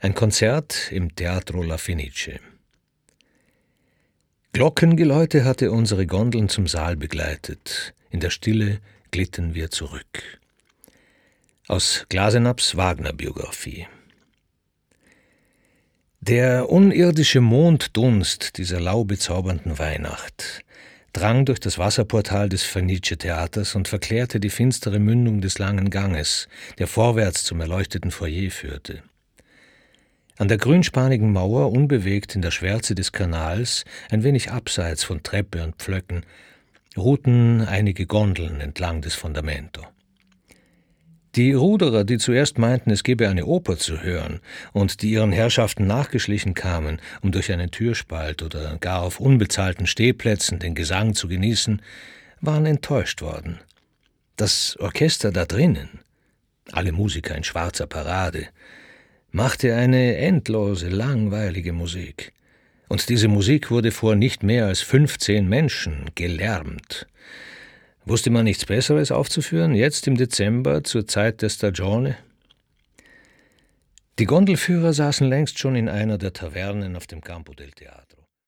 Ein Konzert im Teatro La Fenice. Glockengeläute hatte unsere Gondeln zum Saal begleitet. In der Stille glitten wir zurück. Aus Glasenaps Wagner-Biografie. Der unirdische Monddunst dieser laubezaubernden Weihnacht drang durch das Wasserportal des Fenice-Theaters und verklärte die finstere Mündung des langen Ganges, der vorwärts zum erleuchteten Foyer führte. An der grünspanigen Mauer, unbewegt in der Schwärze des Kanals, ein wenig abseits von Treppe und Pflöcken, ruhten einige Gondeln entlang des Fundamento. Die Ruderer, die zuerst meinten, es gebe eine Oper zu hören und die ihren Herrschaften nachgeschlichen kamen, um durch einen Türspalt oder gar auf unbezahlten Stehplätzen den Gesang zu genießen, waren enttäuscht worden. Das Orchester da drinnen, alle Musiker in schwarzer Parade, machte eine endlose, langweilige Musik. Und diese Musik wurde vor nicht mehr als 15 Menschen gelärmt. Wusste man nichts Besseres aufzuführen, jetzt im Dezember, zur Zeit der Stagione? Die Gondelführer saßen längst schon in einer der Tavernen auf dem Campo del Teatro.